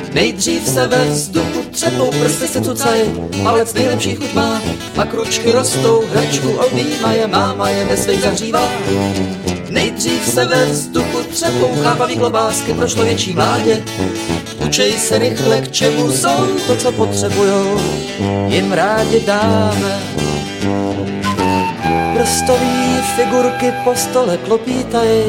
Nejdřív se ve vzduchu třepou, prsty se cucají, palec nejlepší chuť má, pak ručky rostou, hračku objímaje, máma je ve svých zahřívá. Nejdřív se ve vzduchu třepou, chápavý klobásky pro člověčí mládě, učej se rychle, k čemu jsou, to, co potřebujou, jim rádi dáme. Prstový figurky po stole klopítají,